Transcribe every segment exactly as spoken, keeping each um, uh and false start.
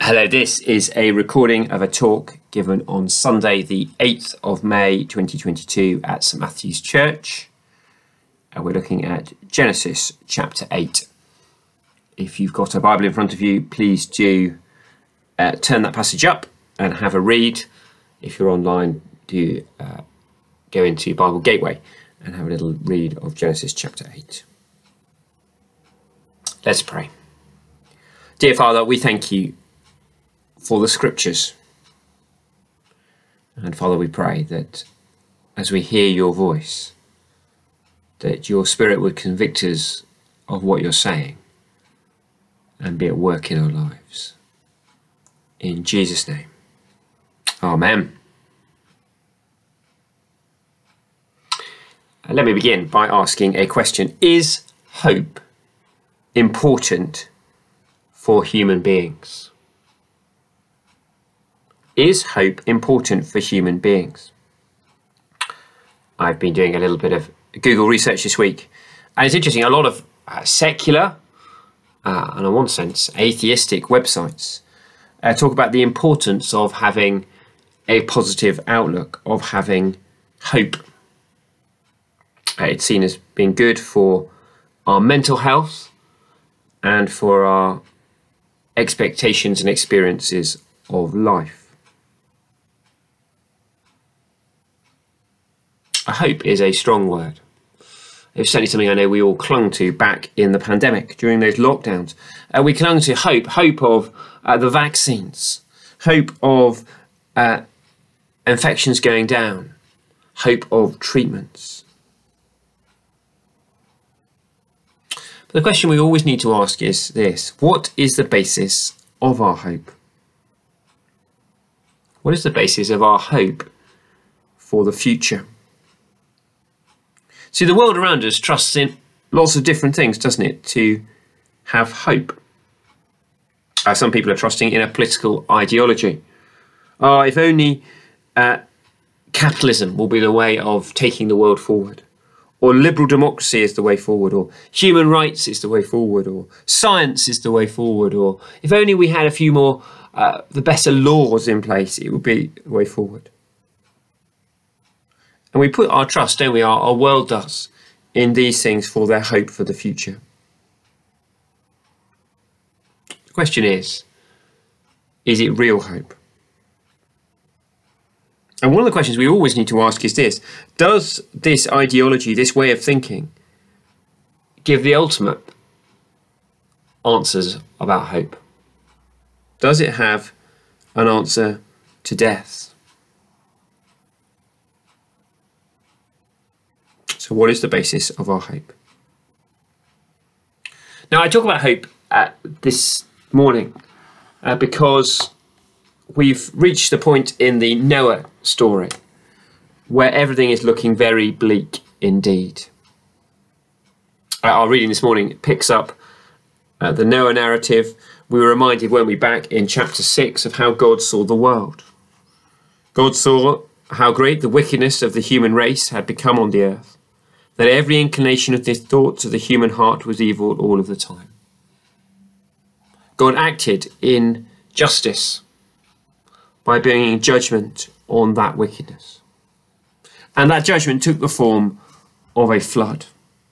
Hello, this is a recording of a talk given on Sunday, the eighth of May, twenty twenty-two at St Matthew's Church. And we're looking at Genesis chapter eight. If you've got a Bible in front of you, please do uh, turn that passage up and have a read. If you're online, do uh, go into Bible Gateway and have a little read of Genesis chapter eight. Let's pray. Dear Father, we thank you for the scriptures. And Father, we pray that as we hear your voice, that your Spirit would convict us of what you're saying and be at work in our lives. In Jesus' name, Amen. Uh, let me begin by asking a question. Is hope important for human beings? Is hope important for human beings? I've been doing a little bit of Google research this week, and it's interesting, a lot of uh, secular, uh, and in one sense, atheistic websites uh, talk about the importance of having a positive outlook, of having hope. Uh, it's seen as being good for our mental health and for our expectations and experiences of life. Hope is a strong word. It was certainly something I know we all clung to back in the pandemic during those lockdowns. Uh, we clung to hope, hope of uh, the vaccines, hope of uh, infections going down, hope of treatments. But the question we always need to ask is this: what is the basis of our hope? What is the basis of our hope for the future? See, the world around us trusts in lots of different things, doesn't it, to have hope. Uh, some people are trusting in a political ideology. Oh, if only uh, capitalism will be the way of taking the world forward, or liberal democracy is the way forward, or human rights is the way forward, or science is the way forward, or if only we had a few more, uh, the better laws in place, it would be the way forward. And we put our trust, don't we, our, our world does, in these things for their hope for the future. The question is, is it real hope? And one of the questions we always need to ask is this: does this ideology, this way of thinking, give the ultimate answers about hope? Does it have an answer to death? So what is the basis of our hope? Now, I talk about hope uh, this morning uh, because we've reached the point in the Noah story where everything is looking very bleak indeed. Uh, our reading this morning picks up uh, the Noah narrative. We were reminded, weren't we, back in chapter six of how God saw the world. God saw how great the wickedness of the human race had become on the earth, that every inclination of the thoughts of the human heart was evil all of the time. God acted in justice by bringing judgment on that wickedness. And that judgment took the form of a flood.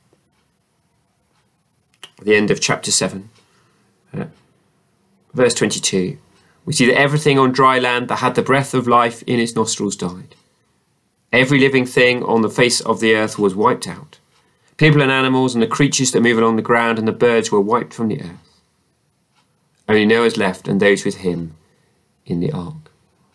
At the end of chapter seven, uh, verse twenty-two, we see that everything on dry land that had the breath of life in its nostrils died. Every living thing on the face of the earth was wiped out. People and animals and the creatures that move along the ground and the birds were wiped from the earth. Only Noah's left and those with him in the ark.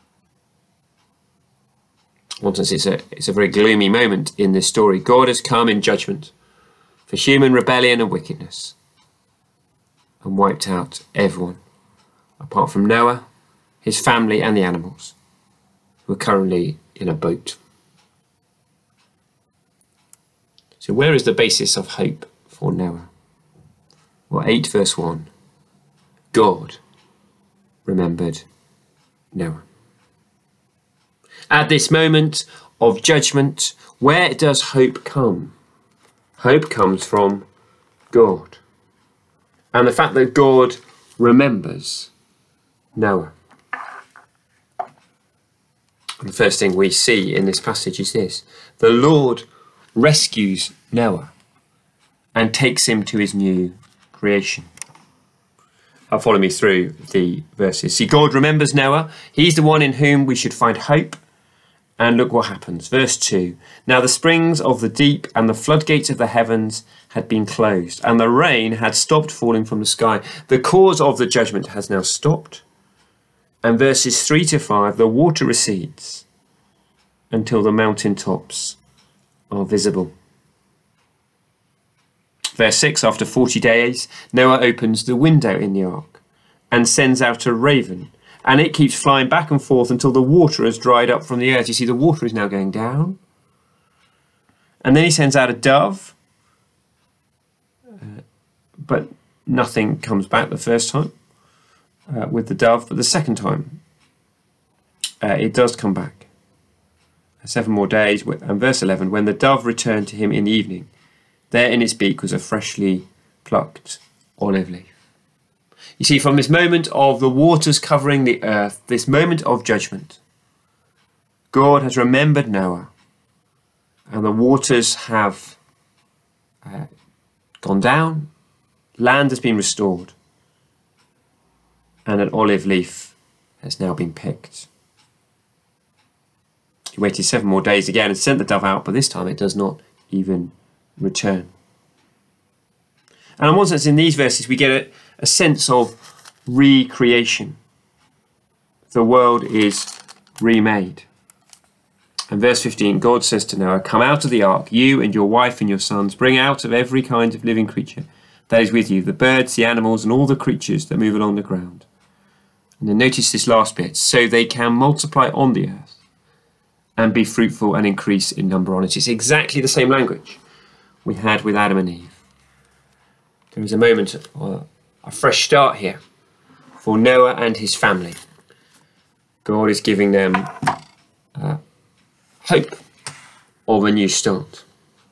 In one sense, it's a, it's a very gloomy moment in this story. God has come in judgment for human rebellion and wickedness and wiped out everyone, apart from Noah, his family and the animals, who are currently in a boat. So where is the basis of hope for Noah? Well, eight verse one, God remembered Noah. At this moment of judgment, where does hope come? Hope comes from God. And the fact that God remembers Noah. And the first thing we see in this passage is this: the Lord rescues Noah and takes him to his new creation. I'll follow me through the verses. See, God remembers Noah. He's the one in whom we should find hope. And look what happens. Verse two. Now the springs of the deep and the floodgates of the heavens had been closed, and the rain had stopped falling from the sky. The cause of the judgment has now stopped. And verses three to five, the water recedes until the mountain tops are visible. Verse six, after forty days, Noah opens the window in the ark and sends out a raven, and it keeps flying back and forth until the water has dried up from the earth. You see, the water is now going down. And then he sends out a dove, uh, but nothing comes back the first time uh, with the dove. But the second time, uh, it does come back. Seven more days, and verse eleven, when the dove returned to him in the evening, there in its beak was a freshly plucked olive leaf. You see, from this moment of the waters covering the earth, this moment of judgment, God has remembered Noah, and the waters have uh, gone down, land has been restored, and an olive leaf has now been picked. He waited seven more days again and sent the dove out, but this time it does not even return. And in one sense, in these verses, we get a, a sense of recreation. The world is remade. And verse fifteen, God says to Noah, come out of the ark, you and your wife and your sons, bring out of every kind of living creature that is with you, the birds, the animals, and all the creatures that move along the ground. And then notice this last bit, so they can multiply on the earth and be fruitful and increase in number on it. It's exactly the same language we had with Adam and Eve. There is a moment of a fresh start here for Noah and his family. God is giving them uh, hope of a new start.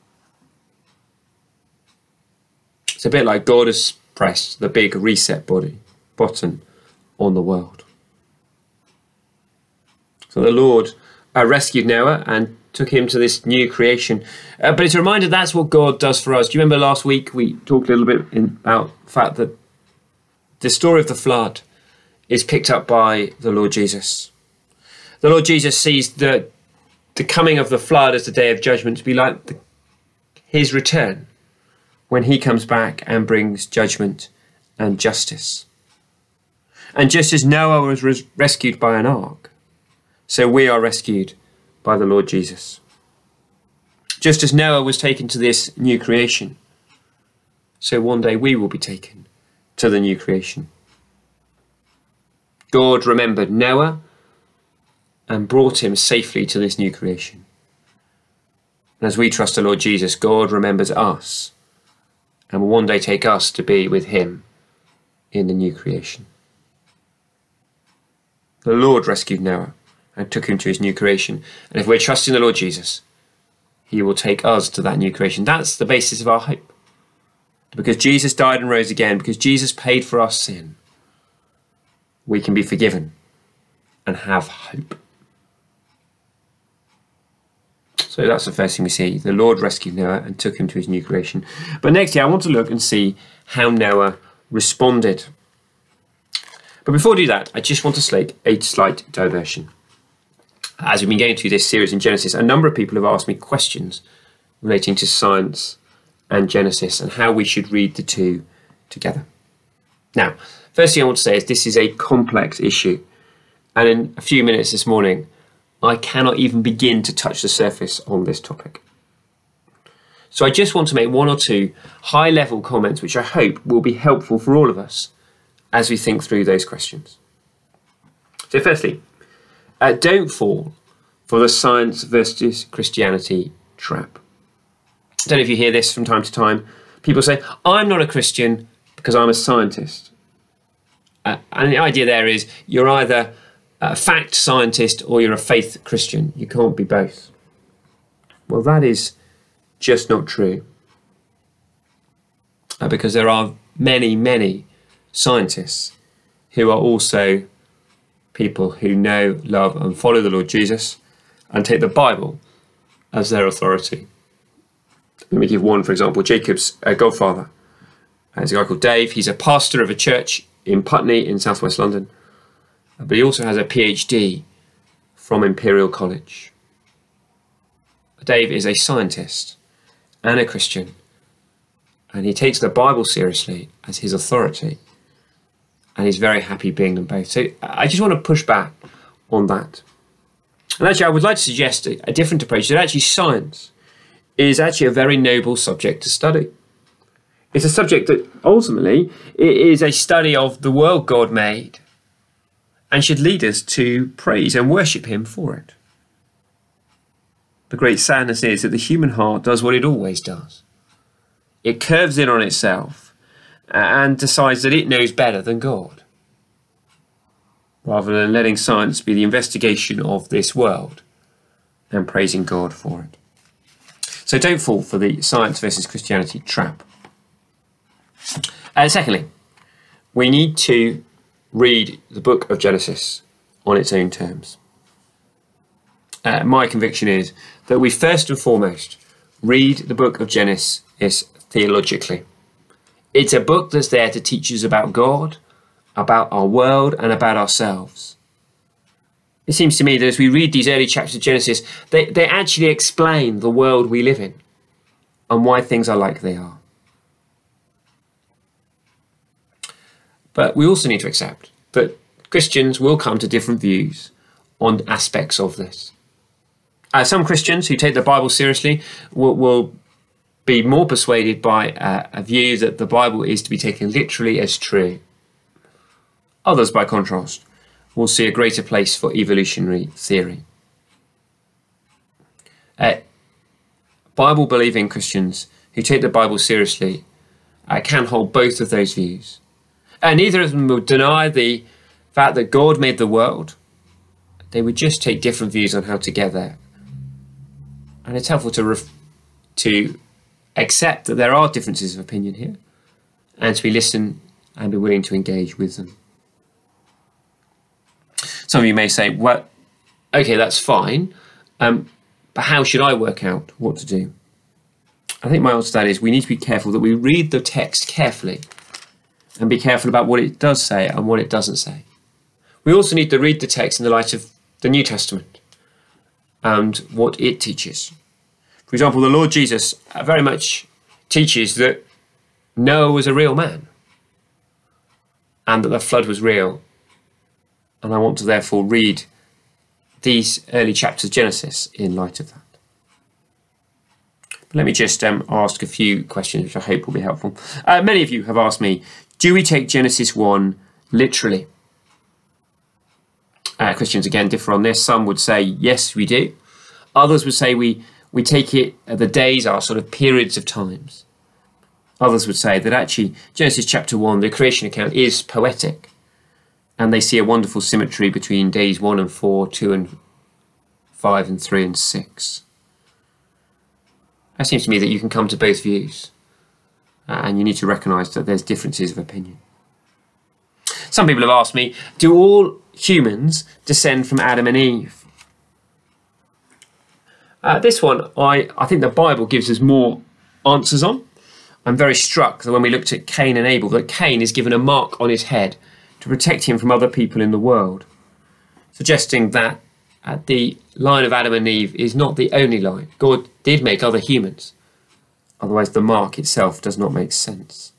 It's a bit like God has pressed the big reset body button on the world. So the Lord uh, rescued Noah and took him to this new creation. Uh, but it's a reminder that's what God does for us. Do you remember last week we talked a little bit in, about the fact that the story of the flood is picked up by the Lord Jesus. The Lord Jesus sees the, the coming of the flood as the day of judgment to be like the, his return when he comes back and brings judgment and justice. And just as Noah was res- rescued by an ark, so we are rescued by the Lord Jesus. Just as Noah was taken to this new creation, so one day we will be taken to the new creation. God remembered Noah and brought him safely to this new creation. And as we trust the Lord Jesus, God remembers us and will one day take us to be with him in the new creation. The Lord rescued Noah and took him to his new creation. And if we're trusting the Lord Jesus, he will take us to that new creation. That's the basis of our hope. Because Jesus died and rose again, because Jesus paid for our sin, we can be forgiven and have hope. So that's the first thing we see. The Lord rescued Noah and took him to his new creation. But next year, I want to look and see how Noah responded. But before I do that, I just want to slate a slight diversion. As we've been going through this series in Genesis, a number of people have asked me questions relating to science and Genesis and how we should read the two together. Now, first thing I want to say is this is a complex issue. And in a few minutes this morning, I cannot even begin to touch the surface on this topic. So I just want to make one or two high-level comments which I hope will be helpful for all of us as we think through those questions. So firstly, uh, don't fall for the science versus Christianity trap. I don't know if you hear this from time to time. People say, I'm not a Christian because I'm a scientist. Uh, and the idea there is you're either a fact scientist or you're a faith Christian. You can't be both. Well, that is just not true. Uh, because there are many, many scientists who are also people who know, love and follow the Lord Jesus and take the Bible as their authority. Let me give one, for example. Jacob's uh, godfather is a guy called Dave. He's a pastor of a church in Putney in southwest London, but he also has a PhD from Imperial College. Dave is a scientist and a Christian, and he takes the Bible seriously as his authority, and he's very happy being them both. So I just want to push back on that. And actually, I would like to suggest a, a different approach, that actually science is actually a very noble subject to study. It's a subject that ultimately it is a study of the world God made and should lead us to praise and worship him for it. The great sadness is that the human heart does what it always does. It curves in on itself and decides that it knows better than God, rather than letting science be the investigation of this world and praising God for it. So don't fall for the science versus Christianity trap. And secondly, we need to read the book of Genesis on its own terms. Uh, my conviction is that we first and foremost read the book of Genesis theologically. It's a book that's there to teach us about God, about our world, and about ourselves. It seems to me that as we read these early chapters of Genesis, they, they actually explain the world we live in and why things are like they are. But we also need to accept that Christians will come to different views on aspects of this. Uh, some Christians who take the Bible seriously will, will be more persuaded by uh, a view that the Bible is to be taken literally as true. Others, by contrast, will see a greater place for evolutionary theory. Uh, Bible-believing Christians who take the Bible seriously uh, can hold both of those views. And neither of them will deny the fact that God made the world. They would just take different views on how to get there. And it's helpful to ref- to accept that there are differences of opinion here, and to be listen and be willing to engage with them. Some of you may say, well, okay, that's fine, um, but how should I work out what to do? I think my answer to that is we need to be careful that we read the text carefully and be careful about what it does say and what it doesn't say. We also need to read the text in the light of the New Testament and what it teaches. For example, the Lord Jesus very much teaches that Noah was a real man and that the flood was real. And I want to therefore read these early chapters of Genesis in light of that. But let me just um, ask a few questions which I hope will be helpful. Uh, many of you have asked me, do we take Genesis one literally? Uh, Christians again differ on this. Some would say yes, we do. Others would say we, we take it, uh, the days are sort of periods of times. Others would say that actually Genesis chapter one, the creation account, is poetic. And they see a wonderful symmetry between days one and four, two and five, and three and six. It seems to me that you can come to both views, uh, and you need to recognise that there's differences of opinion. Some people have asked me, do all humans descend from Adam and Eve? Uh, this one, I, I think the Bible gives us more answers on. I'm very struck that when we looked at Cain and Abel, that Cain is given a mark on his head to protect him from other people in the world, suggesting that uh, the line of Adam and Eve is not the only line. God did make other humans. Otherwise, the mark itself does not make sense.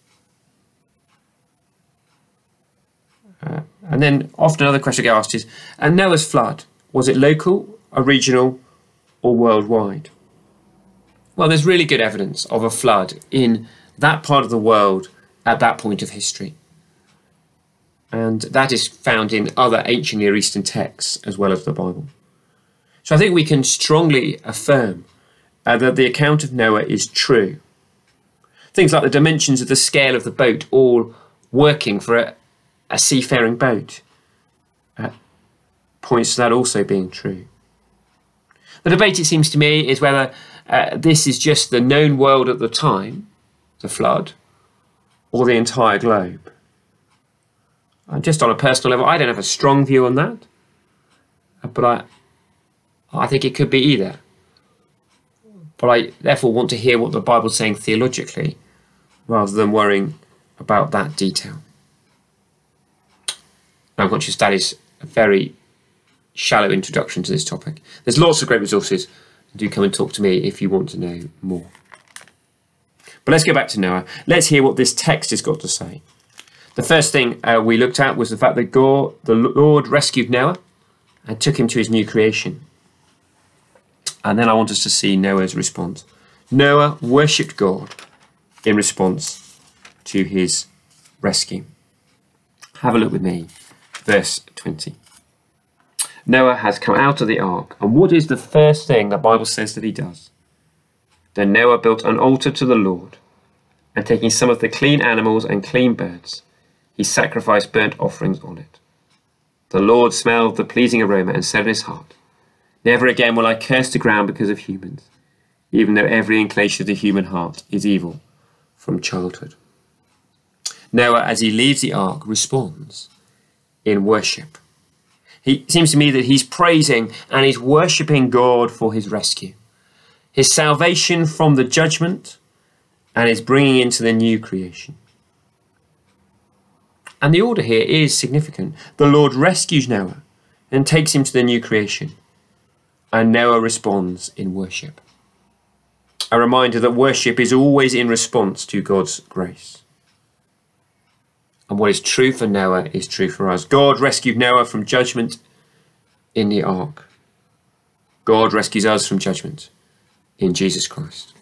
Uh, and then often another question I get asked is, and Noah's flood, was it local, or regional, or worldwide? Well, there's really good evidence of a flood in that part of the world at that point of history. And that is found in other ancient Near Eastern texts as well as the Bible. So I think we can strongly affirm uh, that the account of Noah is true. Things like the dimensions of the scale of the boat all working for a, a seafaring boat uh, points to that also being true. The debate, it seems to me, is whether uh, this is just the known world at the time, the flood, or the entire globe. Just on a personal level, I don't have a strong view on that, but I, I think it could be either. But I therefore want to hear what the Bible's saying theologically, rather than worrying about that detail. I'm conscious that is a very shallow introduction to this topic. There's lots of great resources. Do come and talk to me if you want to know more. But let's go back to Noah. Let's hear what this text has got to say. The first thing uh, we looked at was the fact that God, the Lord rescued Noah and took him to his new creation. And then I want us to see Noah's response. Noah worshipped God in response to his rescue. Have a look with me, verse twenty. Noah has come out of the ark, and what is the first thing the Bible says that he does? Then Noah built an altar to the Lord, and taking some of the clean animals and clean birds, he sacrificed burnt offerings on it. The Lord smelled the pleasing aroma and said in his heart, never again will I curse the ground because of humans, even though every inclination of the human heart is evil from childhood. Noah, as he leaves the ark, responds in worship. He seems to me that he's praising and he's worshipping God for his rescue, his salvation from the judgment, and his bringing into the new creation. And the order here is significant. The Lord rescues Noah and takes him to the new creation, and Noah responds in worship. A reminder that worship is always in response to God's grace. And what is true for Noah is true for us. God rescued Noah from judgment in the ark. God rescues us from judgment in Jesus Christ.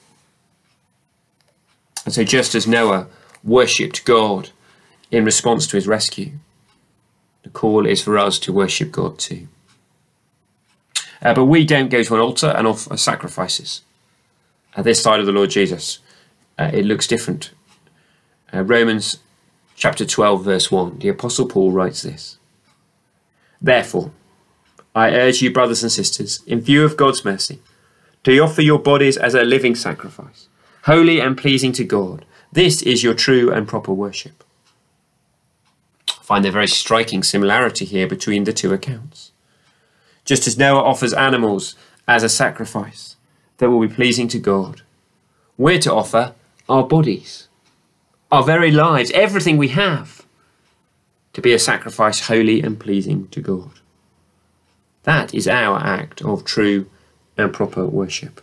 And so just as Noah worshipped God in response to his rescue, the call is for us to worship God too. Uh, but we don't go to an altar and offer sacrifices. At this side of the Lord Jesus, uh, it looks different. Uh, Romans chapter twelve, verse one, the Apostle Paul writes this. Therefore, I urge you, brothers and sisters, in view of God's mercy, to offer your bodies as a living sacrifice, holy and pleasing to God. This is your true and proper worship. I find a very striking similarity here between the two accounts. Just as Noah offers animals as a sacrifice that will be pleasing to God, we're to offer our bodies, our very lives, everything we have, to be a sacrifice holy and pleasing to God. That is our act of true and proper worship.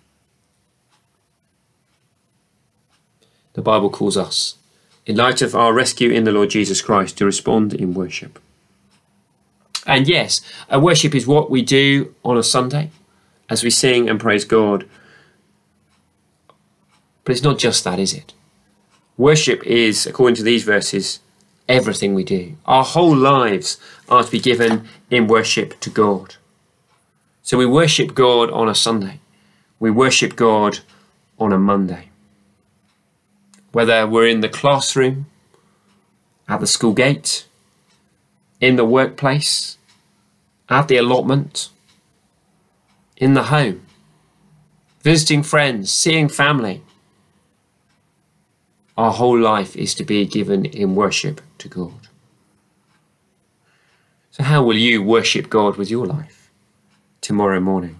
The Bible calls us, in light of our rescue in the Lord Jesus Christ, to respond in worship. And yes, a worship is what we do on a Sunday as we sing and praise God. But it's not just that, is it? Worship is, according to these verses, everything we do. Our whole lives are to be given in worship to God. So we worship God on a Sunday. We worship God on a Monday. Whether we're in the classroom, at the school gate, in the workplace, at the allotment, in the home, visiting friends, seeing family, our whole life is to be given in worship to God. So how will you worship God with your life tomorrow morning?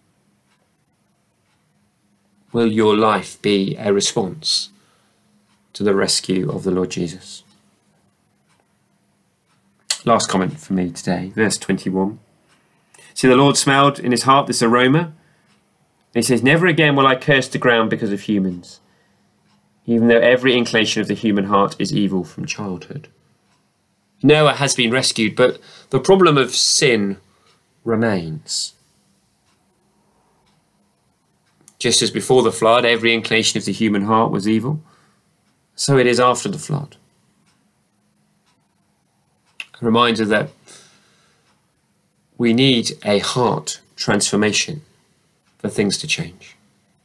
Will your life be a response to the rescue of the Lord Jesus? Last comment for me today, verse twenty-one. See, the Lord smelled in his heart this aroma. And he says, never again will I curse the ground because of humans, even though every inclination of the human heart is evil from childhood. Noah has been rescued, but the problem of sin remains. Just as before the flood, every inclination of the human heart was evil, so it is after the flood. A reminder that we need a heart transformation for things to change.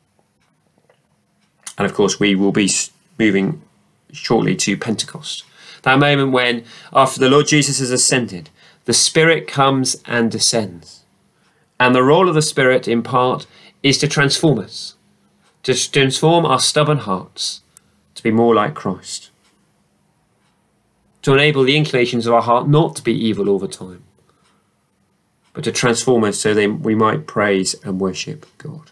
And of course, we will be moving shortly to Pentecost. That moment when, after the Lord Jesus has ascended, the Spirit comes and descends. And the role of the Spirit, in part, is to transform us, to transform our stubborn hearts to be more like Christ, to enable the inclinations of our heart not to be evil all the time, but to transform us so that we might praise and worship God.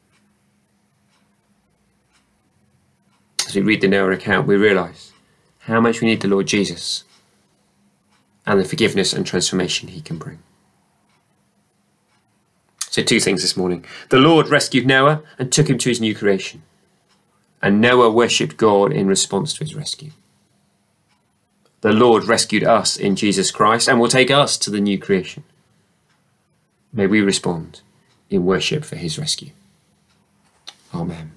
As we read the Noah account, we realise how much we need the Lord Jesus and the forgiveness and transformation he can bring. So two things this morning. The Lord rescued Noah and took him to his new creation. And Noah worshipped God in response to his rescue. The Lord rescued us in Jesus Christ and will take us to the new creation. May we respond in worship for his rescue. Amen.